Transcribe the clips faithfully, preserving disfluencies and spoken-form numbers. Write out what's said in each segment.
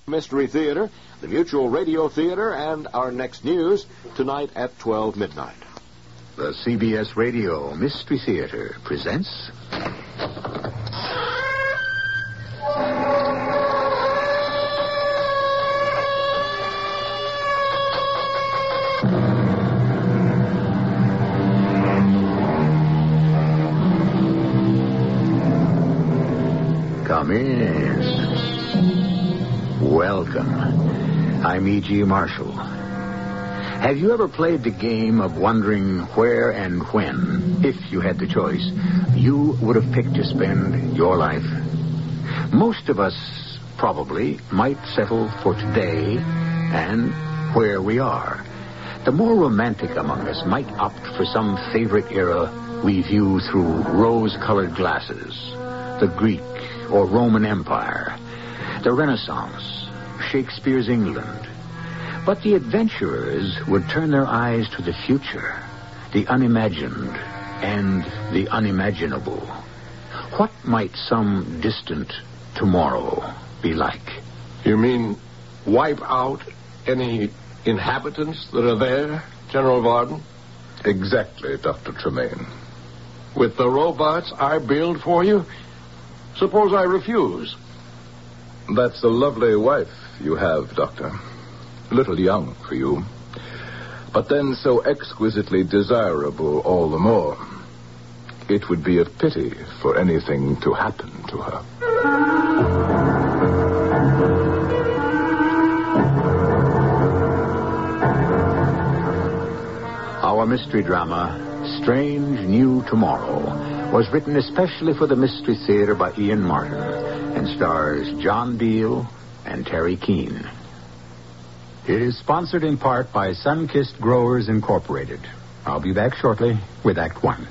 Mystery Theater, the Mutual Radio Theater, and our next news tonight at twelve midnight. The C B S Radio Mystery Theater presents... Come in. Welcome. I'm E G. Marshall. Have you ever played the game of wondering where and when, if you had the choice, you would have picked to spend your life? Most of us probably might settle for today and where we are. The more romantic among us might opt for some favorite era we view through rose-colored glasses. The Greek or Roman Empire, the Renaissance, Shakespeare's England. But the adventurers would turn their eyes to the future, the unimagined and the unimaginable. What might some distant tomorrow be like? You mean wipe out any inhabitants that are there, General Varden? Exactly, Doctor Tremaine. With the robots I build for you? Suppose I refuse? That's a lovely wife you have, Doctor. A little young for you. But then so exquisitely desirable all the more. It would be a pity for anything to happen to her. Our mystery drama, Strange New Tomorrow, was written especially for the Mystery Theater by Ian Martin and stars John Beal and Terry Keane. It is sponsored in part by Sunkist Growers Incorporated. I'll be back shortly with Act One.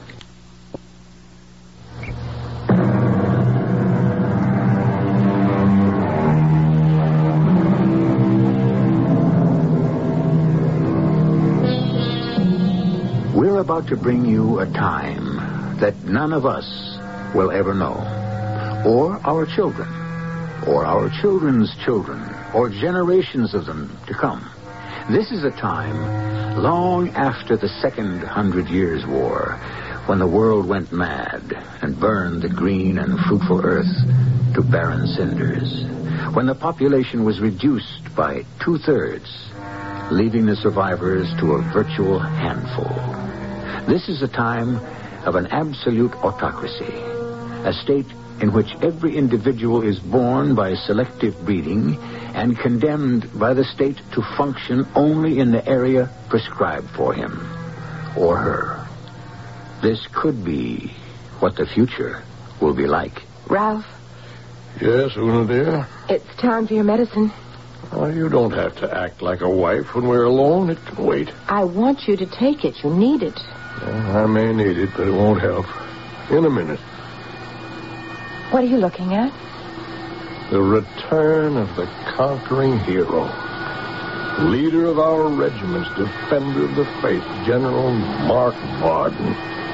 We're about to bring you a time that none of us will ever know, or our children, or our children's children, or generations of them to come. This is a time long after the Second Hundred Years' War, when the world went mad and burned the green and fruitful earth to barren cinders, when the population was reduced by two-thirds, leaving the survivors to a virtual handful. This is a time of an absolute autocracy, a state in which every individual is born by selective breeding and condemned by the state to function only in the area prescribed for him or her. This could be what the future will be like. Ralph? Yes, Una, dear? It's time for your medicine. Oh, you don't have to act like a wife when we're alone. It can wait. I want you to take it. You need it. Well, I may need it, but it won't help. In a minute. What are you looking at? The return of the conquering hero. Leader of our regiments, defender of the faith, General Mark Varden.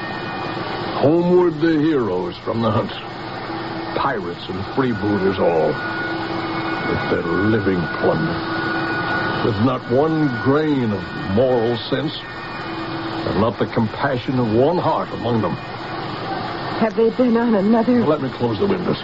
Homeward the heroes from the hunt. Pirates and freebooters all. With their living plunder. With not one grain of moral sense. And not the compassion of one heart among them. Have they been on another... Let me close the windows.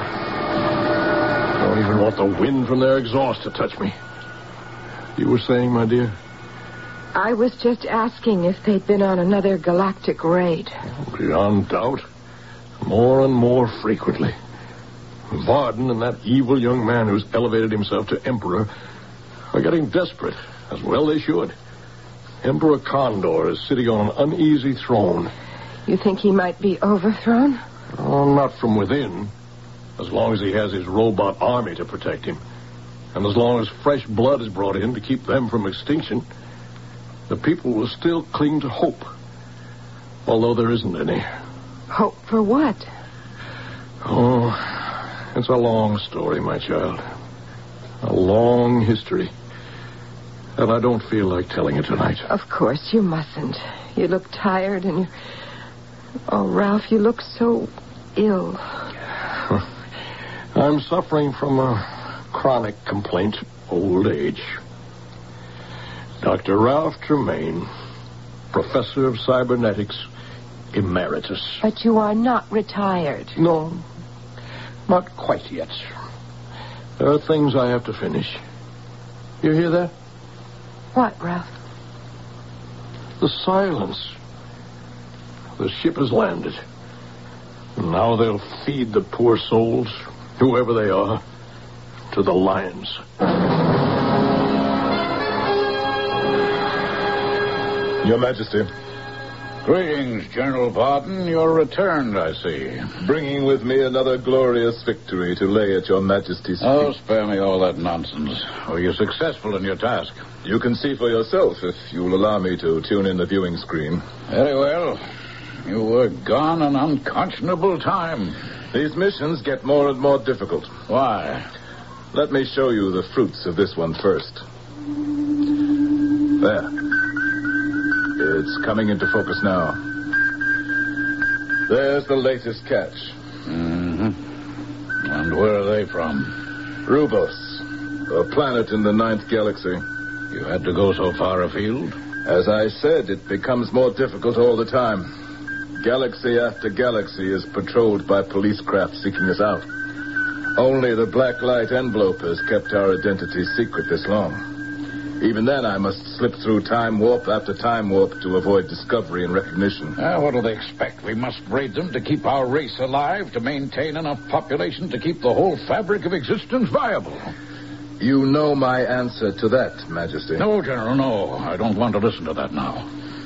I don't even want the wind from their exhaust to touch me. You were saying, my dear? I was just asking if they'd been on another galactic raid. Beyond doubt. More and more frequently. Varden and that evil young man who's elevated himself to emperor are getting desperate, as well they should. Emperor Condor is sitting on an uneasy throne. You think he might be overthrown? Oh, not from within. As long as he has his robot army to protect him. And as long as fresh blood is brought in to keep them from extinction, the people will still cling to hope. Although there isn't any. Hope for what? Oh, it's a long story, my child. A long history. And I don't feel like telling it tonight. Of course, you mustn't. You look tired and you... Oh, Ralph, you look so ill. I'm suffering from a chronic complaint, old age. Doctor Ralph Tremaine, Professor of Cybernetics, Emeritus. But you are not retired. No, not quite yet. There are things I have to finish. You hear that? What, Ralph? The silence. The ship has landed. Now they'll feed the poor souls, whoever they are, to the lions. Your Majesty. Greetings, General Barton. You're returned, I see. Bringing with me another glorious victory to lay at your Majesty's feet. Oh, spare me all that nonsense. Were you successful in your task? You can see for yourself if you'll allow me to tune in the viewing screen. Very well. You were gone an unconscionable time. These missions get more and more difficult. Why? Let me show you the fruits of this one first. There. It's coming into focus now. There's the latest catch. Mm-hmm. And where are they from? Rubos, a planet in the ninth galaxy. You had to go so far afield? As I said, it becomes more difficult all the time. Galaxy after galaxy is patrolled by police craft seeking us out. Only the black light envelope has kept our identity secret this long. Even then, I must slip through time warp after time warp to avoid discovery and recognition. Ah, what do they expect? We must raid them to keep our race alive, to maintain enough population to keep the whole fabric of existence viable. You know my answer to that, Majesty. No, General, no. I don't want to listen to that now.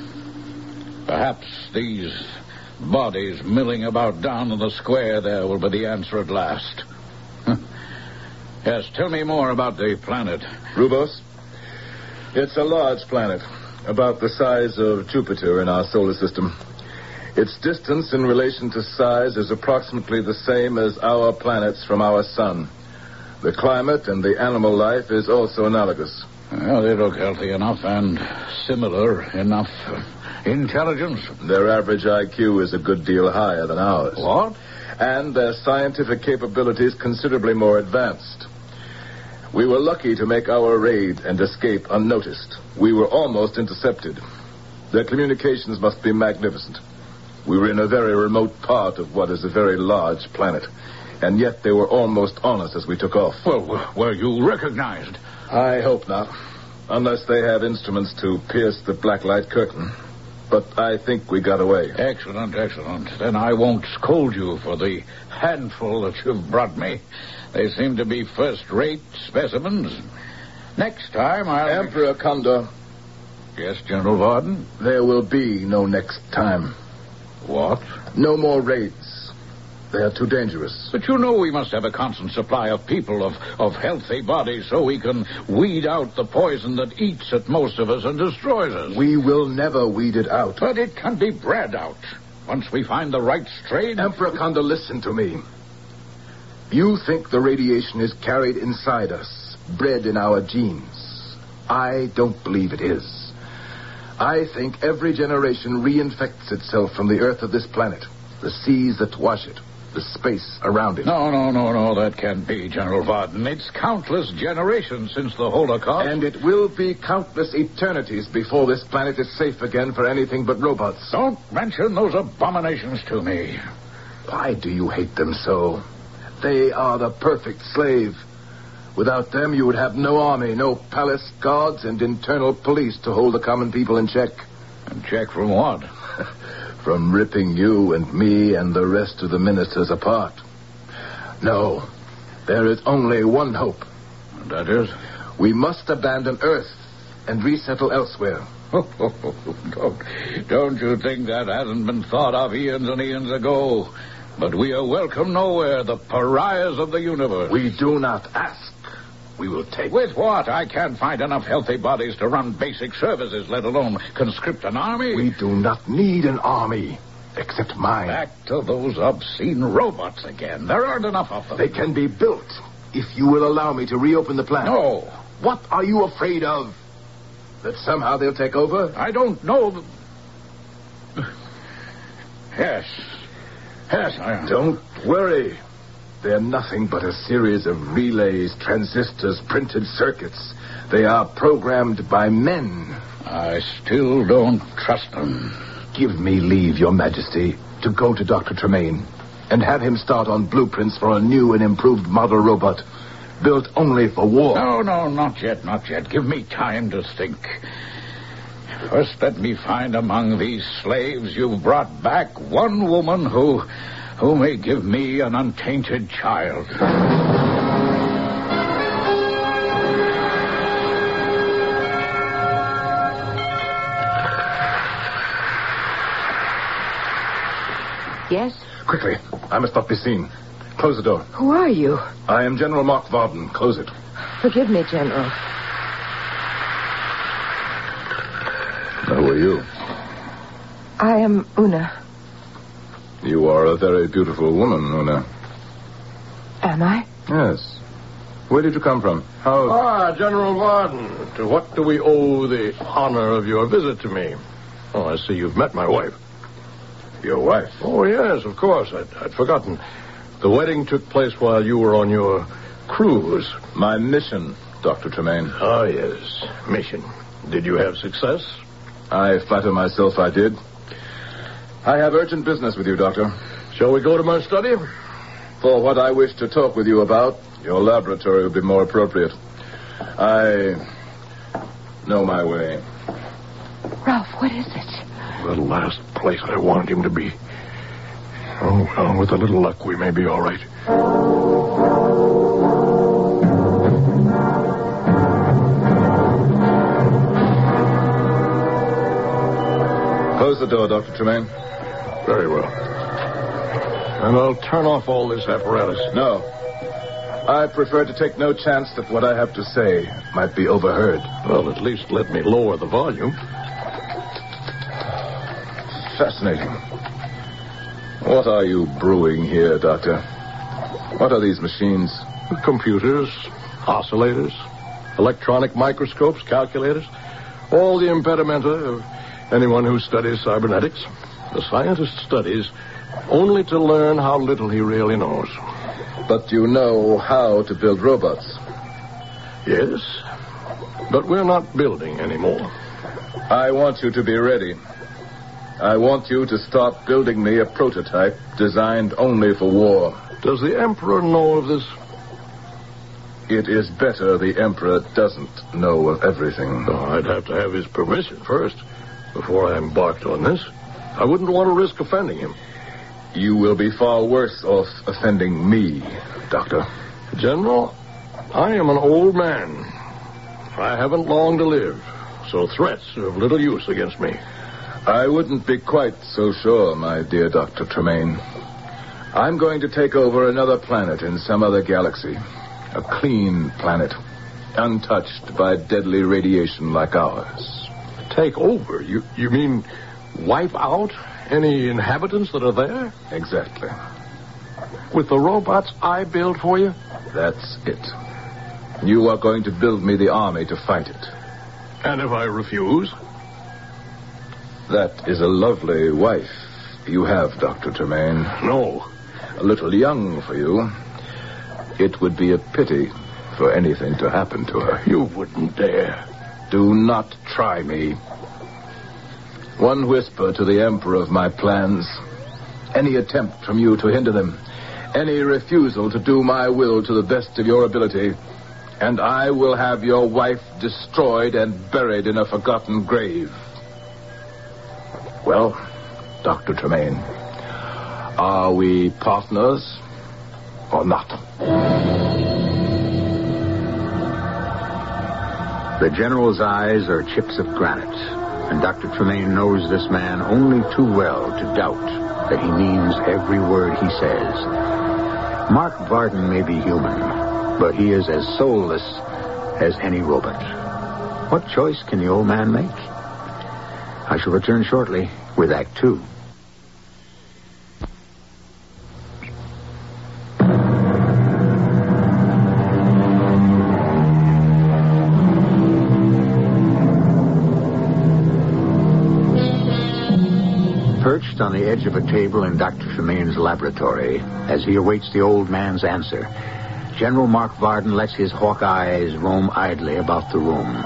Perhaps these bodies milling about down in the square there will be the answer at last. Yes, tell me more about the planet. Rubos? It's a large planet, about the size of Jupiter in our solar system. Its distance in relation to size is approximately the same as our planets from our sun. The climate and the animal life is also analogous. Well, they look healthy enough and similar enough. Intelligence? Their average I Q is a good deal higher than ours. What? And their scientific capabilities considerably more advanced. We were lucky to make our raid and escape unnoticed. We were almost intercepted. Their communications must be magnificent. We were in a very remote part of what is a very large planet. And yet they were almost on us as we took off. Well, were you recognized? I hope not. Unless they have instruments to pierce the black light curtain. But I think we got away. Excellent, excellent. Then I won't scold you for the handful that you've brought me. They seem to be first-rate specimens. Next time I'll... Emperor Condor. Yes, General Varden? There will be no next time. What? No more raids. They are too dangerous. But you know we must have a constant supply of people, of, of healthy bodies, so we can weed out the poison that eats at most of us and destroys us. We will never weed it out. But it can be bred out. Once we find the right strain... Emperor Condor, listen to me. You think the radiation is carried inside us, bred in our genes. I don't believe it is. I think every generation reinfects itself from the earth of this planet, the seas that wash it, the space around it. No, no, no, no, that can't be, General Varden. It's countless generations since the Holocaust. And it will be countless eternities before this planet is safe again for anything but robots. Don't mention those abominations to me. Why do you hate them so? They are the perfect slave. Without them, you would have no army, no palace guards, and internal police to hold the common people in check. And check from what? From ripping you and me and the rest of the ministers apart. No, there is only one hope. And that is? We must abandon Earth and resettle elsewhere. don't, don't you think that hasn't been thought of eons and eons ago? But we are welcome nowhere, the pariahs of the universe. We do not ask. We will take. With what? I can't find enough healthy bodies to run basic services, let alone conscript an army. We do not need an army, except mine. Back to those obscene robots again. There aren't enough of them. They can be built, if you will allow me to reopen the planet. No. What are you afraid of? That somehow they'll take over? I don't know. Yes. Yes, I am. Don't worry. they're nothing but a series of relays, transistors, printed circuits. They are programmed by men. I still don't trust them. Give me leave, Your Majesty, to go to Doctor Tremaine and have him start on blueprints for a new and improved model robot built only for war. No, no, not yet, not yet. Give me time to think. First, let me find among these slaves you've brought back one woman who, who may give me an untainted child. Yes? Quickly, I must not be seen. Close the door. Who are you? I am General Mark Varden. Close it. Forgive me, General. Who are you? I am Una. You are a very beautiful woman, Una. Am I? Yes. Where did you come from? How... Ah, General Varden. To what do we owe the honor of your visit to me? Oh, I see you've met my wife. Your wife? Oh, yes, of course. I'd, I'd forgotten. The wedding took place while you were on your cruise. My mission, Doctor Tremaine. Ah, yes. Mission. Did you have success? I flatter myself I did. I have urgent business with you, Doctor. Shall we go to my study? For what I wish to talk with you about, your laboratory would be more appropriate. I know my way. Ralph, what is it? The last place I wanted him to be. Oh, well, with a little luck, we may be all right. Close the door, Doctor Tremaine. Very well. And I'll turn off all this apparatus. No. I prefer to take no chance that what I have to say might be overheard. Well, at least let me lower the volume. Fascinating. What are you brewing here, Doctor? What are these machines? Computers, oscillators, electronic microscopes, calculators. All the impedimenta of anyone who studies cybernetics. The scientist studies only to learn how little he really knows. But you know how to build robots. Yes, but we're not building anymore. I want you to be ready. I want you to start building me a prototype designed only for war. Does the Emperor know of this? It is better the Emperor doesn't know of everything. Oh, I'd have to have his permission first before I embarked on this. I wouldn't want to risk offending him. You will be far worse off offending me, Doctor. General, I am an old man. I haven't long to live, so threats are of little use against me. I wouldn't be quite so sure, my dear Doctor Tremaine. I'm going to take over another planet in some other galaxy. A clean planet, untouched by deadly radiation like ours. Take over? You, you mean wipe out any inhabitants that are there? Exactly. With the robots I build for you? That's it. You are going to build me the army to fight it. And if I refuse? That is a lovely wife you have, Doctor Tremaine. No. A little young for you. It would be a pity for anything to happen to her. You wouldn't dare. Do not try me. One whisper to the Emperor of my plans. Any attempt from you to hinder them. Any refusal to do my will to the best of your ability. And I will have your wife destroyed and buried in a forgotten grave. Well, Doctor Tremaine, are we partners or not? The General's eyes are chips of granite, and Doctor Tremaine knows this man only too well to doubt that he means every word he says. Mark Varden may be human, but he is as soulless as any robot. What choice can the old man make? I shall return shortly with Act Two. Perched crouched on the edge of a table in Doctor Tremaine's laboratory as he awaits the old man's answer, General Mark Varden lets his hawk eyes roam idly about the room.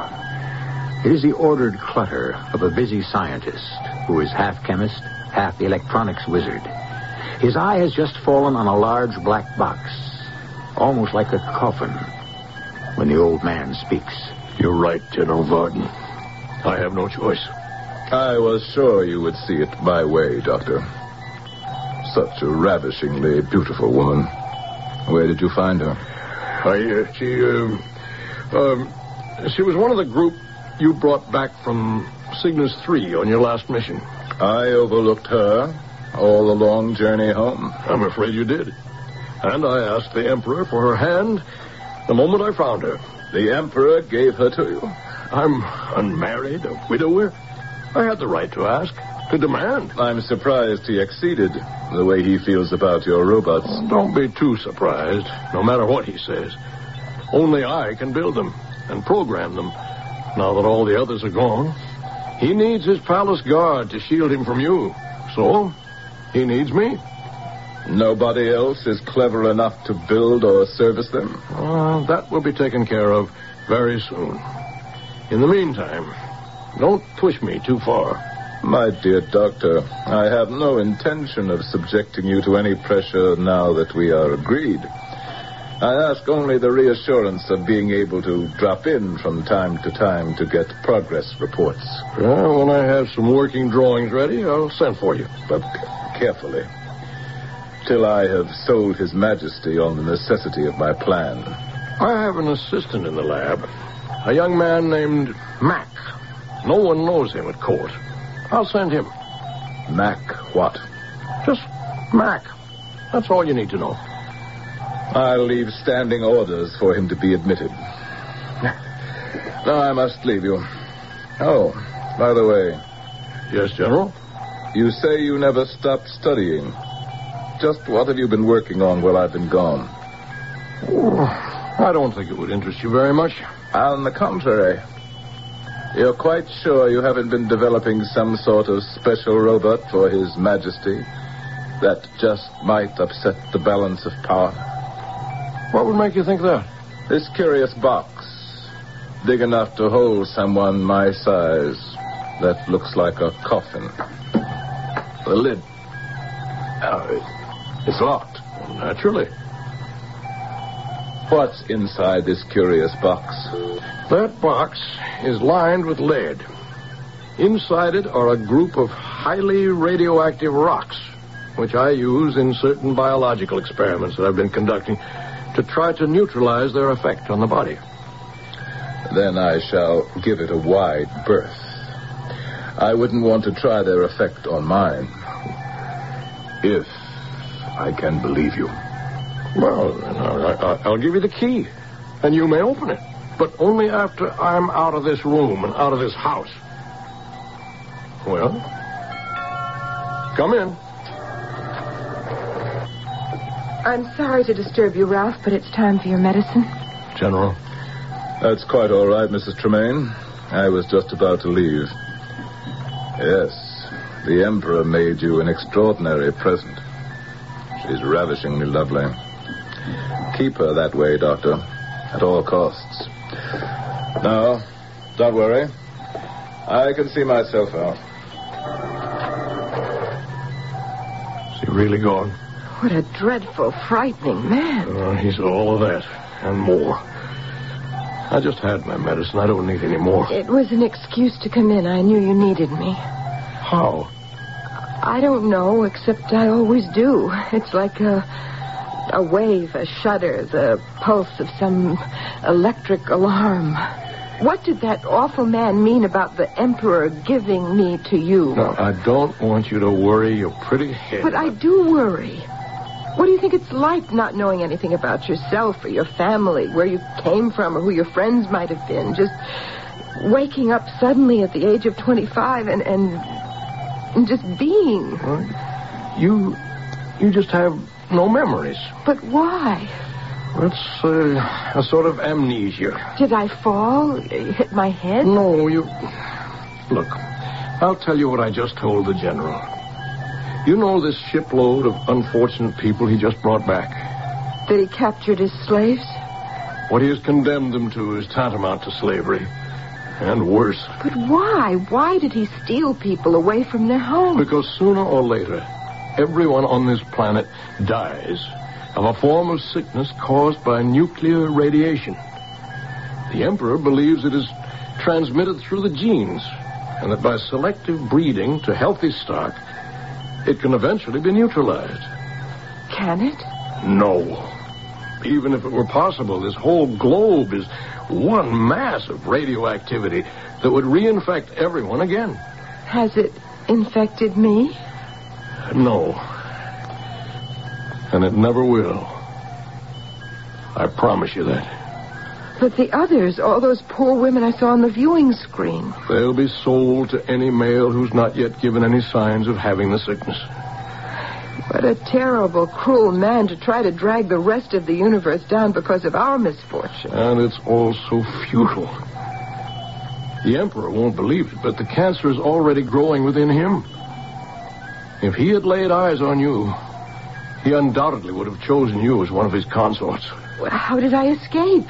It is the ordered clutter of a busy scientist who is half chemist, half electronics wizard. His eye has just fallen on a large black box, almost like a coffin, when the old man speaks. You're right, General Varden. I have no choice. I was sure you would see it my way, Doctor. Such a ravishingly beautiful woman. Where did you find her? I, uh, she, uh, um, she was one of the group you brought back from Cygnus three on your last mission. I overlooked her all the long journey home. I'm afraid you did. And I asked the Emperor for her hand the moment I found her. The Emperor gave her to you? I'm unmarried, a widower. I had the right to ask, to demand. I'm surprised he acceded the way he feels about your robots. Don't be too surprised, no matter what he says. Only I can build them and program them, now that all the others are gone. He needs his palace guard to shield him from you. So, he needs me. Nobody else is clever enough to build or service them? Uh, that will be taken care of very soon. In the meantime, don't push me too far. My dear Doctor, I have no intention of subjecting you to any pressure now that we are agreed. I ask only the reassurance of being able to drop in from time to time to get progress reports. Well, when I have some working drawings ready, I'll send for you. But carefully, till I have sold His Majesty on the necessity of my plan. I have an assistant in the lab, a young man named Mac. No one knows him at court. I'll send him. Mac what? Just Mac. That's all you need to know. I'll leave standing orders for him to be admitted. Now I must leave you. Oh, by the way. Yes, General? You say you never stopped studying. Just what have you been working on while I've been gone? Oh, I don't think it would interest you very much. On the contrary. You're quite sure you haven't been developing some sort of special robot for His Majesty that just might upset the balance of power? What would make you think that? This curious box, big enough to hold someone my size, that looks like a coffin. The lid. Uh, it's locked. Well, naturally. What's inside this curious box? That box is lined with lead. Inside it are a group of highly radioactive rocks, which I use in certain biological experiments that I've been conducting to try to neutralize their effect on the body. Then I shall give it a wide berth. I wouldn't want to try their effect on mine. If I can believe you. Well, then I, I, I'll give you the key, and you may open it. But only after I'm out of this room and out of this house. Well, come in. I'm sorry to disturb you, Ralph, but it's time for your medicine. General. That's quite all right, Missus Tremaine. I was just about to leave. Yes, the Emperor made you an extraordinary present. She's ravishingly lovely. Keep her that way, Doctor, at all costs. No, don't worry. I can see myself out. Is he really gone? What a dreadful, frightening man. Uh, he's all of that and more. I just had my medicine. I don't need any more. It was an excuse to come in. I knew you needed me. How? I don't know, except I always do. It's like a, a wave, a shudder, the pulse of some electric alarm. What did that awful man mean about the Emperor giving me to you? No, I don't want you to worry your pretty head. But I do worry. What do you think it's like not knowing anything about yourself or your family, where you came from or who your friends might have been? Just waking up suddenly at the age of twenty-five and, and, and just being. Well, you, you just have no memories. But why? It's uh, a sort of amnesia. Did I fall? Hit my head? No, you... Look, I'll tell you what I just told the general. You know this shipload of unfortunate people he just brought back? That he captured his slaves? What he has condemned them to is tantamount to slavery. And worse. But why? Why did he steal people away from their homes? Because sooner or later, everyone on this planet dies of a form of sickness caused by nuclear radiation. The Emperor believes it is transmitted through the genes, and that by selective breeding to healthy stock, it can eventually be neutralized. Can it? No. Even if it were possible, this whole globe is one mass of radioactivity that would reinfect everyone again. Has it infected me? No. And it never will. I promise you that. But the others, all those poor women I saw on the viewing screen. They'll be sold to any male who's not yet given any signs of having the sickness. What a terrible, cruel man to try to drag the rest of the universe down because of our misfortune. And it's all so futile. The Emperor won't believe it, but the cancer is already growing within him. If he had laid eyes on you, he undoubtedly would have chosen you as one of his consorts. How did I escape?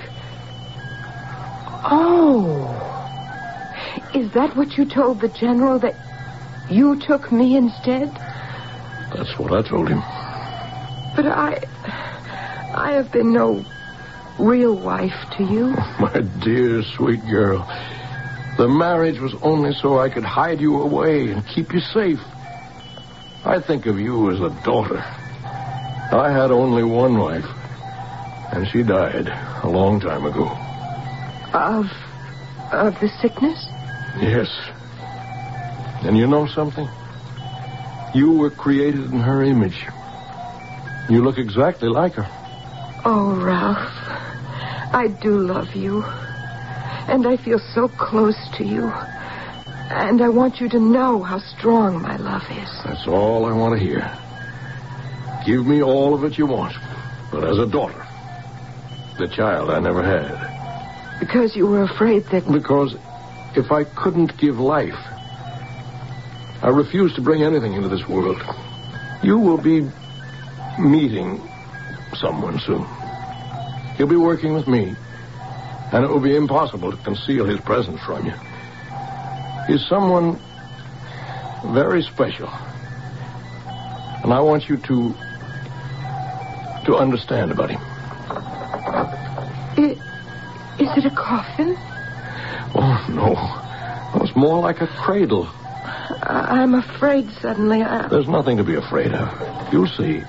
Oh. Is that what you told the general, that you took me instead? That's what I told him. But I... I have been no real wife to you. My dear, sweet girl. The marriage was only so I could hide you away and keep you safe. I think of you as a daughter. I had only one wife, and she died a long time ago. Of... of the sickness? Yes. And you know something? You were created in her image. You look exactly like her. Oh, Ralph, I do love you. And I feel so close to you. And I want you to know how strong my love is. That's all I want to hear. Give me all of it you want. But as a daughter. The child I never had. Because you were afraid that... Because if I couldn't give life, I refuse to bring anything into this world. You will be meeting someone soon. He'll be working with me, and it will be impossible to conceal his presence from you. He's someone very special, and I want you to to understand about him. It, is it a coffin? Oh, no. It's more like a cradle. I- I'm afraid suddenly I... There's nothing to be afraid of. You'll see.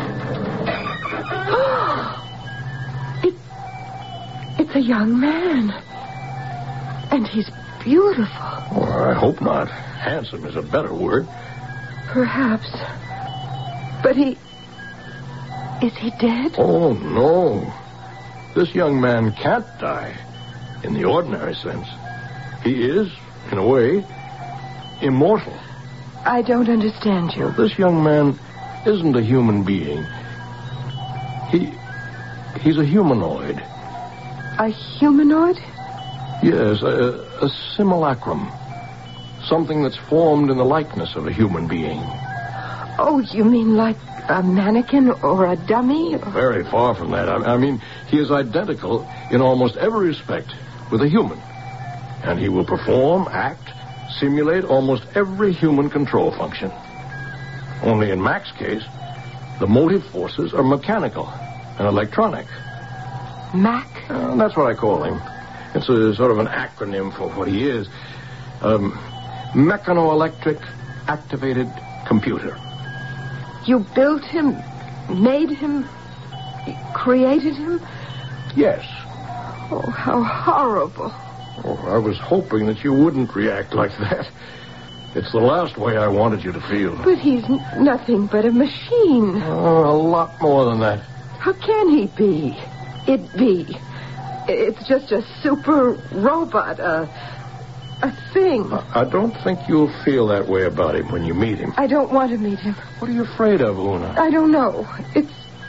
it, it's a young man. And he's beautiful. Oh, I hope not. Handsome is a better word. Perhaps. But he... Is he dead? Oh, no. This young man can't die in the ordinary sense. He is, in a way, immortal. I don't understand you. This young man isn't a human being. He... He's a humanoid. A humanoid? Yes, a, a simulacrum. Something that's formed in the likeness of a human being. Oh, you mean like a mannequin or a dummy? Very far from that. I, I mean, he is identical in almost every respect with a human. And he will perform, act, simulate almost every human control function. Only in Mac's case, the motive forces are mechanical and electronic. Mac? Uh, that's what I call him. It's a sort of an acronym for what he is. Um, mechanoelectric activated computer. You built him, made him, created him? Yes. Oh, how horrible. Oh, I was hoping that you wouldn't react like that. It's the last way I wanted you to feel. But he's n- nothing but a machine. Oh, a lot more than that. How can he be? It be. It's just a super robot, a, a thing. I don't think you'll feel that way about him when you meet him. I don't want to meet him. What are you afraid of, Una? I don't know. It's...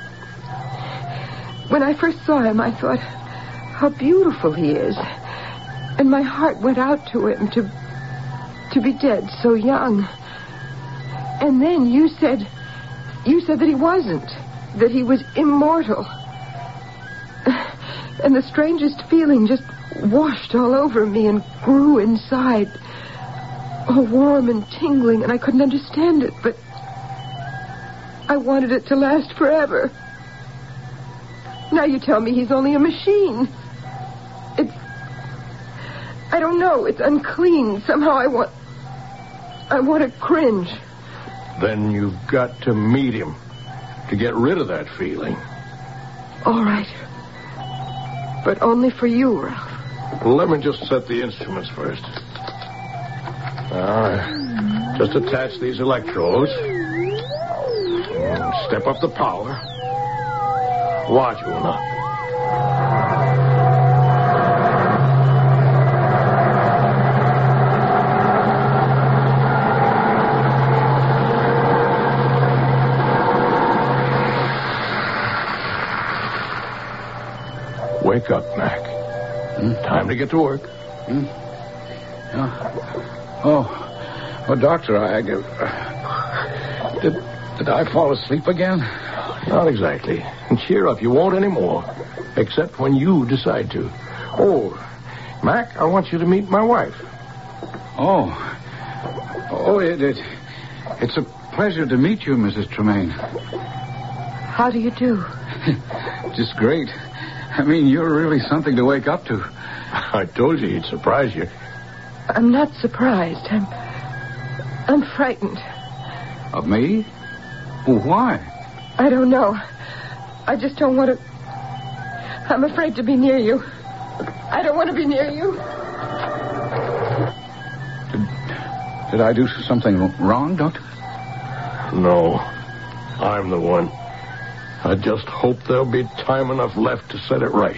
When I first saw him, I thought how beautiful he is. And my heart went out to him to... to be dead so young. And then you said... You said that he wasn't. That he was immortal. And the strangest feeling just washed all over me and grew inside. All warm and tingling, and I couldn't understand it, but... I wanted it to last forever. Now you tell me he's only a machine. It's... I don't know. It's unclean. Somehow I want... I want to cringe. Then you've got to meet him to get rid of that feeling. All right. But only for you, Ralph. Let me just set the instruments first. Uh, just attach these electrodes. And step up the power. Watch, Una. Wake up, Mac. Hmm? Time to get to work. Hmm? Oh. oh, oh, Doctor, I uh, did did I fall asleep again? Not exactly. And cheer up, you won't anymore, except when you decide to. Oh, Mac, I want you to meet my wife. Oh, oh, it, it it's a pleasure to meet you, Missus Tremaine. How do you do? Just great. I mean, you're really something to wake up to. I told you he'd surprise you. I'm not surprised. I'm... I'm frightened. Of me? Well, why? I don't know. I just don't want to... I'm afraid to be near you. I don't want to be near you. Did, did I do something wrong, Doctor? No. I'm the one. I just hope there'll be time enough left to set it right.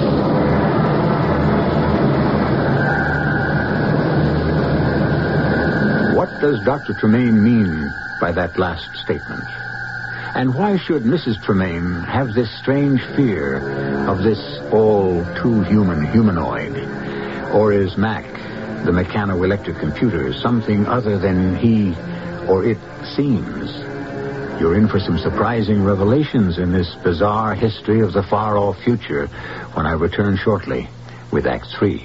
What does Doctor Tremaine mean by that last statement? And why should Missus Tremaine have this strange fear of this all-too-human humanoid? Or is Mac, the mechano-electric computer, something other than he or it seems? You're in for some surprising revelations in this bizarre history of the far-off future when I return shortly with Act Three.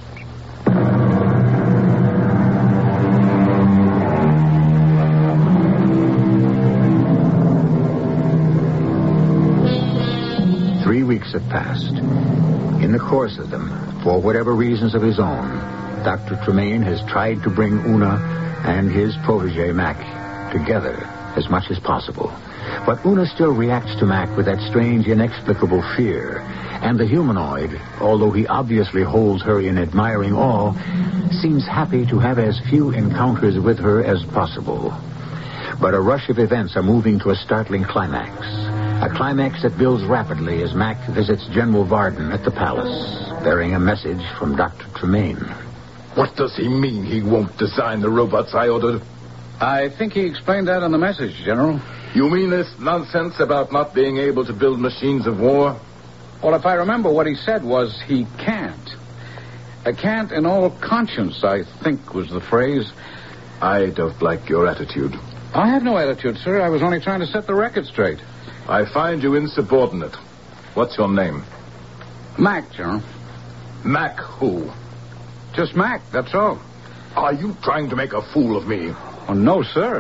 Three weeks have passed. In the course of them, for whatever reasons of his own, Doctor Tremaine has tried to bring Una and his protege, Mac, together as much as possible. But Una still reacts to Mac with that strange, inexplicable fear. And the humanoid, although he obviously holds her in admiring awe, seems happy to have as few encounters with her as possible. But a rush of events are moving to a startling climax. A climax that builds rapidly as Mac visits General Varden at the palace, bearing a message from Doctor Tremaine. What does he mean he won't design the robots I ordered? I think he explained that on the message, General. You mean this nonsense about not being able to build machines of war? Well, if I remember, what he said was he can't. A can't in all conscience, I think was the phrase. I don't like your attitude. I have no attitude, sir. I was only trying to set the record straight. I find you insubordinate. What's your name? Mac, General. Mac who? Just Mac, that's all. Are you trying to make a fool of me? Oh, no, sir.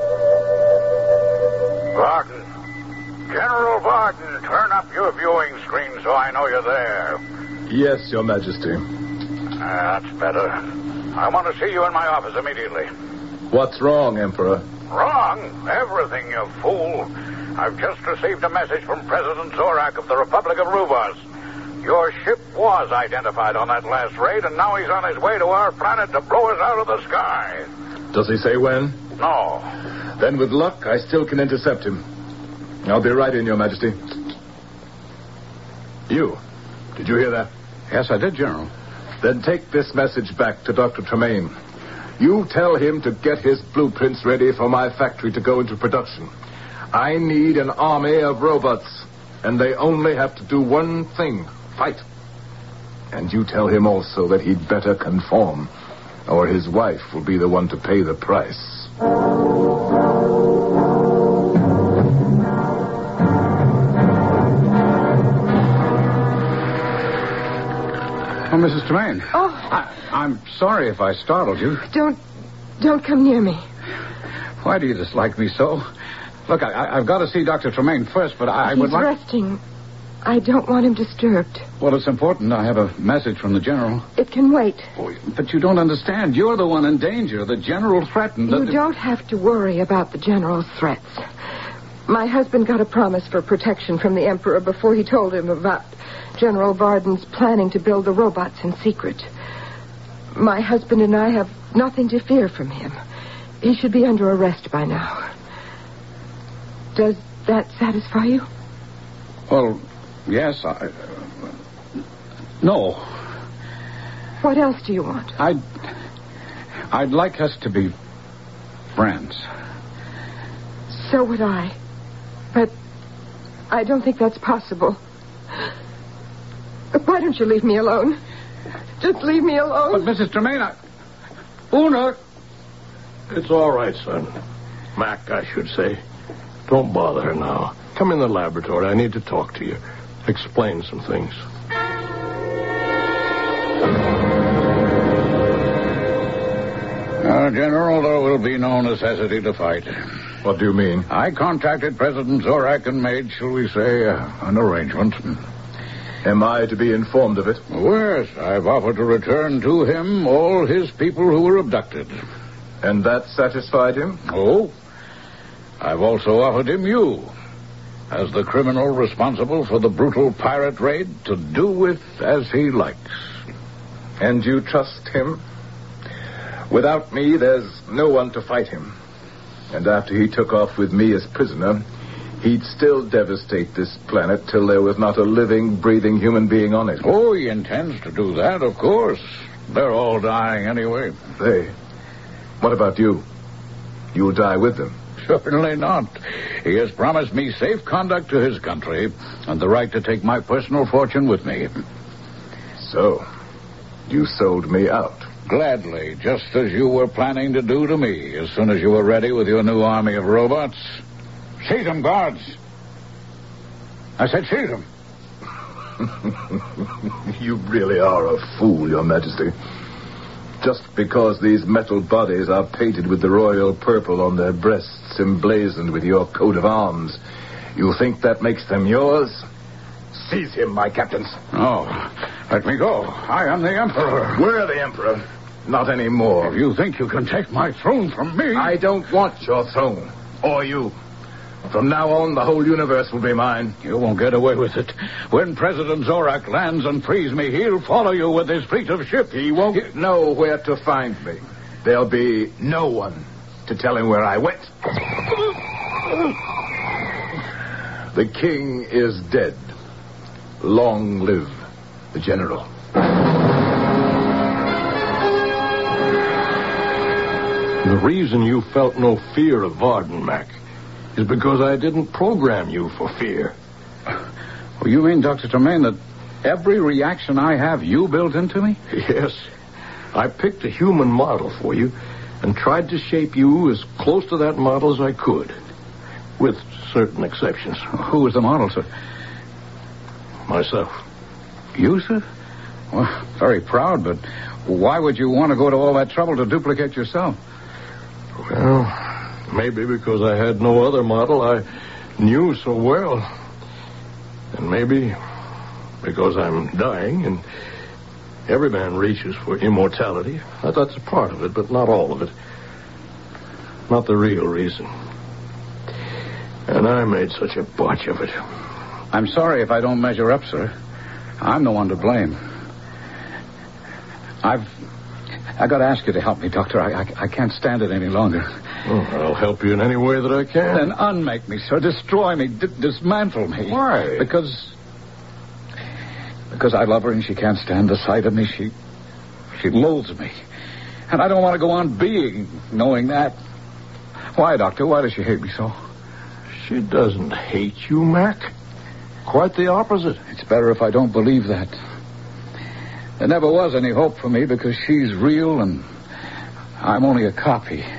Varden. General Varden, turn up your viewing screen so I know you're there. Yes, Your Majesty. That's better. I want to see you in my office immediately. What's wrong, Emperor? Wrong? Everything, you fool. I've just received a message from President Zorak of the Republic of Rubas. Your ship was identified on that last raid, and now he's on his way to our planet to blow us out of the sky. Does he say when? No. Then with luck, I still can intercept him. I'll be right in, Your Majesty. You, did you hear that? Yes, I did, General. Then take this message back to Doctor Tremaine. You tell him to get his blueprints ready for my factory to go into production. I need an army of robots, and they only have to do one thing, fight. And you tell him also that he'd better conform, or his wife will be the one to pay the price. Oh, Missus Tremaine. Oh. I, I'm sorry if I startled you. Don't, don't come near me. Why do you dislike me so? Look, I, I, I've got to see Doctor Tremaine first, but I, I would He's like... resting. I don't want him disturbed. Well, it's important. I have a message from the General. It can wait. Oh, but you don't understand. You're the one in danger. The General threatened... You that... don't have to worry about the General's threats. My husband got a promise for protection from the Emperor before he told him about General Varden's planning to build the robots in secret. My husband and I have nothing to fear from him. He should be under arrest by now. Does that satisfy you? Well, yes, I... Uh, no. What else do you want? I'd... I'd like us to be friends. So would I. But I don't think that's possible. Why don't you leave me alone? Just leave me alone. But, Missus Tremaine, I... Una! It's all right, son. Mac, I should say. Don't bother her now. Come in the laboratory. I need to talk to you. Explain some things. Uh, General, there will be no necessity to fight. What do you mean? I contacted President Zorak and made, shall we say, uh, an arrangement. Am I to be informed of it? Yes, I've offered to return to him all his people who were abducted. And that satisfied him? Oh, I've also offered him you, as the criminal responsible for the brutal pirate raid, to do with as he likes. And you trust him? Without me, there's no one to fight him. And after he took off with me as prisoner, he'd still devastate this planet till there was not a living, breathing human being on it. Oh, he intends to do that, of course. They're all dying anyway. They? What about you? You'll die with them. Certainly not. He has promised me safe conduct to his country and the right to take my personal fortune with me. So, you sold me out. Gladly, just as you were planning to do to me as soon as you were ready with your new army of robots. Seize them, guards. I said seize them. You really are a fool, Your Majesty. Just because these metal bodies are painted with the royal purple on their breasts, emblazoned with your coat of arms, you think that makes them yours? Seize him, my captains. Oh, let me go. I am the Emperor. We're the Emperor. Not anymore. If you think you can take my throne from me... I don't want your throne. Or you. From now on, the whole universe will be mine. You won't get away with it. When President Zorak lands and frees me, he'll follow you with his fleet of ships. He won't he... know where to find me. There'll be no one to tell him where I went. The king is dead. Long live the general. The reason you felt no fear of Varden, Mac, is because I didn't program you for fear. Well, you mean, Doctor Tremaine, that every reaction I have you built into me? Yes. I picked a human model for you and tried to shape you as close to that model as I could, with certain exceptions. Who was the model, sir? Myself. You, sir? Well, very proud, but why would you want to go to all that trouble to duplicate yourself? Well, maybe because I had no other model I knew so well. And maybe because I'm dying and every man reaches for immortality. That's a part of it, but not all of it. Not the real reason. And I made such a botch of it. I'm sorry if I don't measure up, sir. I'm the one to blame. I've... I got to ask you to help me, Doctor. I, I, I can't stand it any longer. Oh, I'll help you in any way that I can. Then unmake me, sir. Destroy me. D- dismantle me. Why? Because... Because I love her and she can't stand the sight of me. She... She loathes me. And I don't want to go on being knowing that. Why, Doctor? Why does she hate me so? She doesn't hate you, Mac. Quite the opposite. It's better if I don't believe that. There never was any hope for me because she's real and I'm only a copy.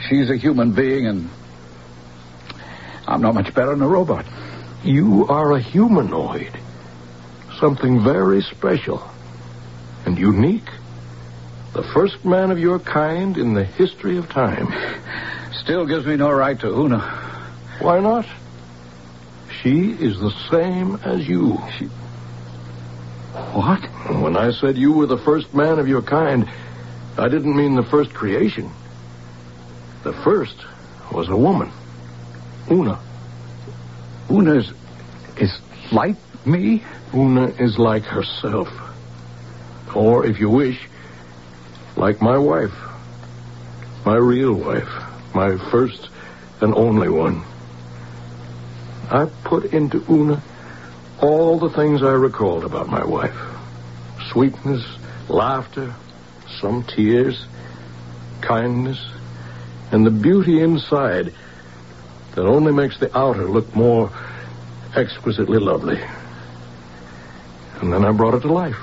she's a human being, and I'm not much better than a robot. You are a humanoid. Something very special and unique. The first man of your kind in the history of time. Still gives me no right to Una. Why not? She is the same as you. She... What? When I said you were the first man of your kind, I didn't mean the first creation. The first was a woman. Una. Una is, is like me? Una is like herself. Or, if you wish, like my wife. My real wife. My first and only one. I put into Una all the things I recalled about my wife. Sweetness, laughter, some tears, kindness, and the beauty inside that only makes the outer look more exquisitely lovely. And then I brought it to life.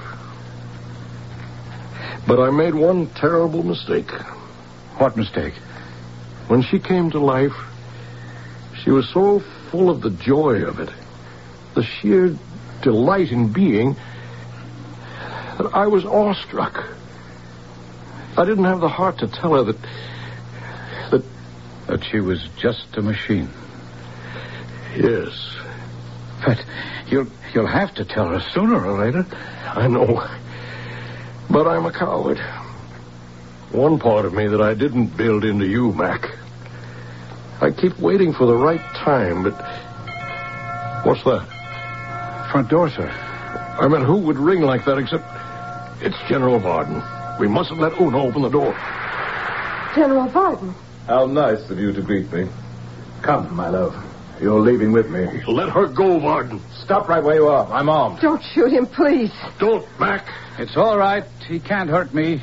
But I made one terrible mistake. What mistake? When she came to life, she was so full of the joy of it, the sheer delight in being, that I was awestruck. I didn't have the heart to tell her that... that... That she was just a machine. Yes. But you'll, you'll have to tell her sooner or later. I know. But I'm a coward. One part of me that I didn't build into you, Mac. I keep waiting for the right time, but... What's that? Front door, sir. I mean, who would ring like that except... It's General Varden. We mustn't let Una open the door. General Varden. How nice of you to greet me. Come, my love. You're leaving with me. Let her go, Varden. Stop right where you are. I'm armed. Don't shoot him, please. Don't, Mac. It's all right. He can't hurt me.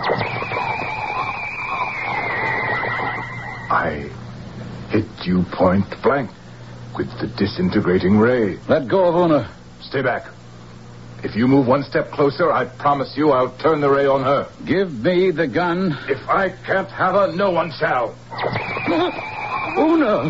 I hit you point blank with the disintegrating ray. Let go of Una. Stay back. If you move one step closer, I promise you I'll turn the ray on her. Give me the gun. If I can't have her, no one shall. Una!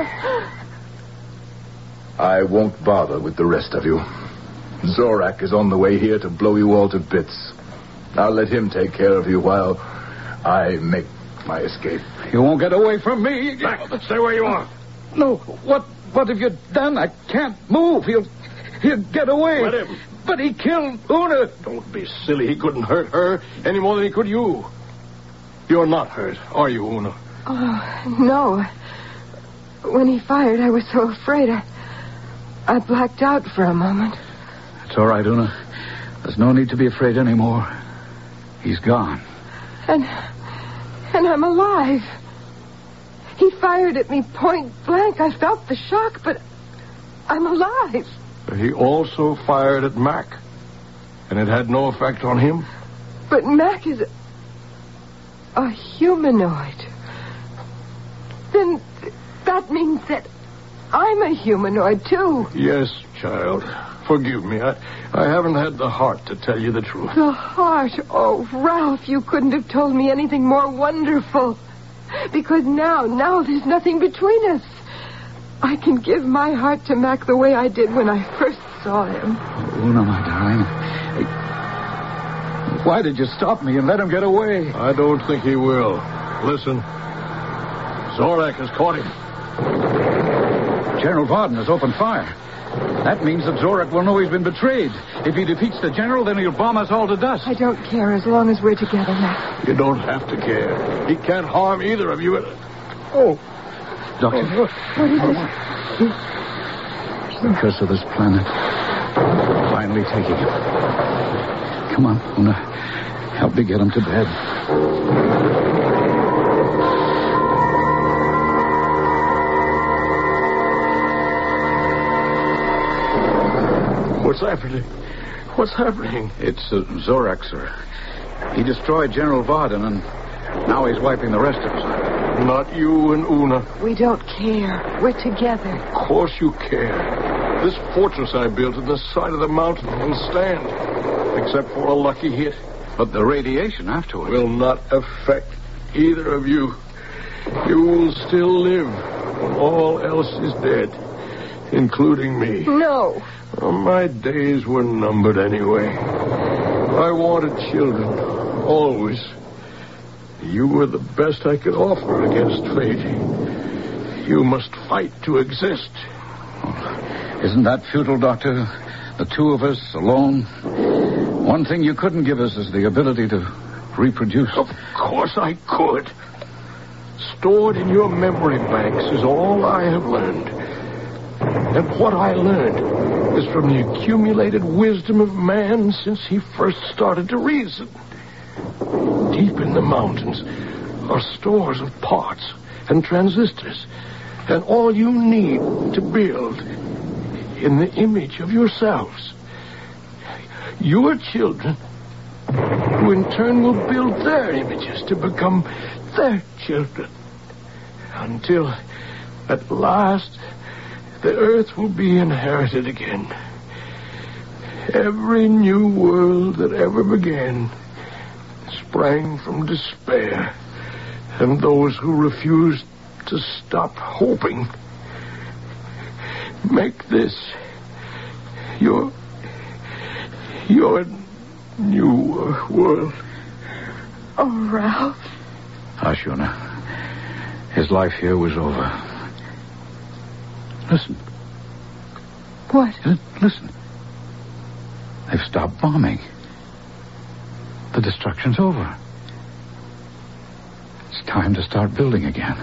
I won't bother with the rest of you. Zorak is on the way here to blow you all to bits. I'll let him take care of you while I make my escape. You won't get away from me. Mac, stay where you are. No, what what have you done? I can't move. He'll, he'll get away. Let him. But he killed Una. Don't be silly. He couldn't hurt her any more than he could you. You're not hurt, are you, Una? Oh, no. When he fired, I was so afraid. I, I blacked out for a moment. It's all right, Una. There's no need to be afraid anymore. He's gone. And, and I'm alive. He fired at me point blank. I felt the shock, but I'm alive. He also fired at Mac, and it had no effect on him. But Mac is a, a humanoid. Then th- that means that I'm a humanoid, too. Yes, child. Forgive me. I, I haven't had the heart to tell you the truth. The heart. Oh, Ralph, you couldn't have told me anything more wonderful. Because now, now there's nothing between us. I can give my heart to Mac the way I did when I first saw him. Una, my darling. Hey, why did you stop me and let him get away? I don't think he will. Listen. Zorak has caught him. General Varden has opened fire. That means that Zorak will know he's been betrayed. If he defeats the general, then he'll bomb us all to dust. I don't care as long as we're together, Mac. You don't have to care. He can't harm either of you. Oh. Doctor. What is it? It's the curse of this planet. Finally taking him. Come on, Una. Help me get him to bed. What's happening? What's happening? It's uh, Zorak, sir. He destroyed General Varden, and now he's wiping the rest of us. Not you and Una. We don't care. We're together. Of course you care. This fortress I built in the side of the mountain will stand, except for a lucky hit. But the radiation afterwards will not affect either of you. You will still live when all else is dead, including me. No. Well, my days were numbered anyway. I wanted children, always. You were the best I could offer against fate. You must fight to exist. Isn't that futile, Doctor? The two of us alone? One thing you couldn't give us is the ability to reproduce. Of course I could. Stored in your memory banks is all I have learned. And what I learned is from the accumulated wisdom of man since he first started to reason. Deep in the mountains are stores of parts and transistors, and all you need to build in the image of yourselves. Your children, who in turn will build their images to become their children, until at last the earth will be inherited again. Every new world that ever began sprang from despair, and those who refused to stop hoping. Make this your your new world. Oh, Ralph. Hush, Una. His life here was over. Listen. What? Listen. They've stopped bombing. The destruction's over. It's time to start building again.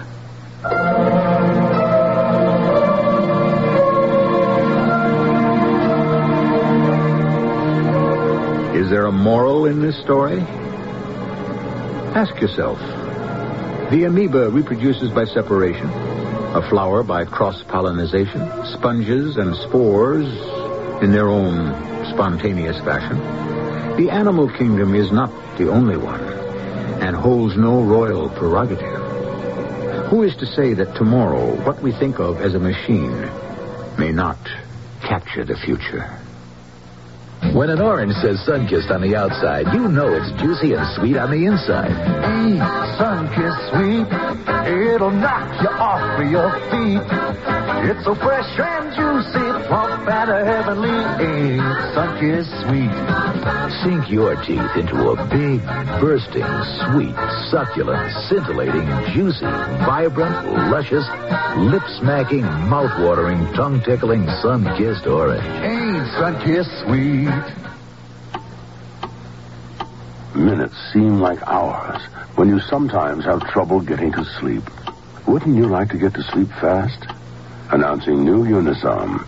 Is there a moral in this story? Ask yourself. The amoeba reproduces by separation, a flower by cross-pollinization, sponges and spores in their own spontaneous fashion. The animal kingdom is not the only one and holds no royal prerogative. Who is to say that tomorrow what we think of as a machine may not capture the future? When an orange says Sunkissed on the outside, you know it's juicy and sweet on the inside. Hey, Sunkissed sweet, it'll knock you off of your feet. It's so fresh and juicy, plump and heavenly. Hey, Sunkissed sweet. Sink your teeth into a big, bursting, sweet, succulent, scintillating, juicy, vibrant, luscious, lip-smacking, mouth-watering, tongue-tickling, sun-kissed orange. Hey, Sunkissed sweet. Minutes seem like hours when you sometimes have trouble getting to sleep. Wouldn't you like to get to sleep fast? Announcing new Unisom.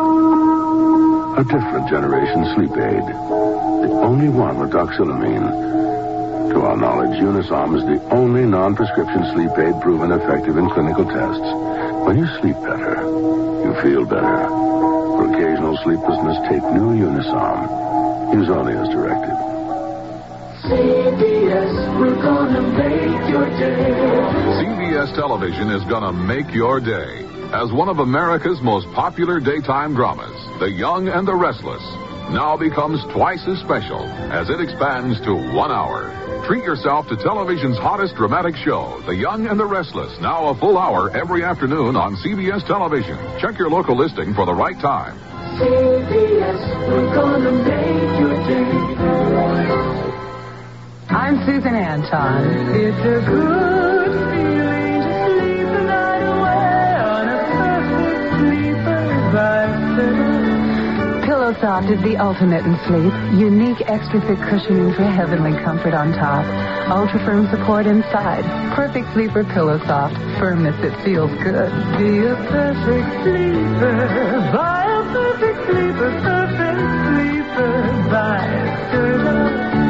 A different generation sleep aid. The only one with doxylamine. To our knowledge, Unisom is the only non-prescription sleep aid proven effective in clinical tests. When you sleep better, you feel better. For occasional sleeplessness, take new Unisom. Use only as directed. C B S, we're gonna make your day. C B S Television is gonna make your day. As one of America's most popular daytime dramas, The Young and the Restless now becomes twice as special as it expands to one hour. Treat yourself to television's hottest dramatic show, The Young and the Restless, now a full hour every afternoon on C B S Television. Check your local listing for the right time. C B S, we're gonna make your day. I'm Susan Anton. It's a good feeling to sleep the night away on a perfect sleeper by PillowSoft is the ultimate in sleep. Unique extra thick cushioning for heavenly comfort on top. Ultra firm support inside. Perfect sleeper PillowSoft. Firmness that feels good. Be a perfect sleeper. Buy a perfect sleeper. Perfect sleeper by Sterling.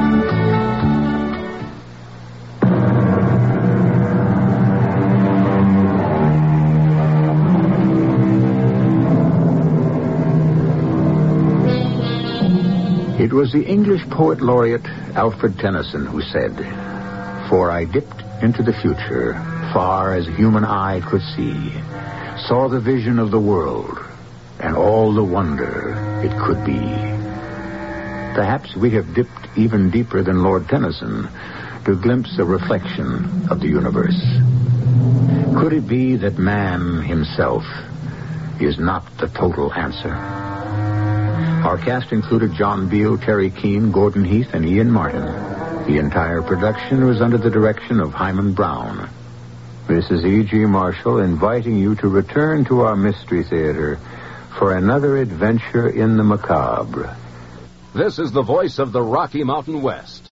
It was the English poet laureate Alfred Tennyson who said, "For I dipped into the future, far as human eye could see, saw the vision of the world, and all the wonder it could be." Perhaps we have dipped even deeper than Lord Tennyson to glimpse a reflection of the universe. Could it be that man himself is not the total answer? Our cast included John Beale, Terry Keane, Gordon Heath, and Ian Martin. The entire production was under the direction of Hyman Brown. This is E G. Marshall inviting you to return to our Mystery Theater for another adventure in the macabre. This is the voice of the Rocky Mountain West.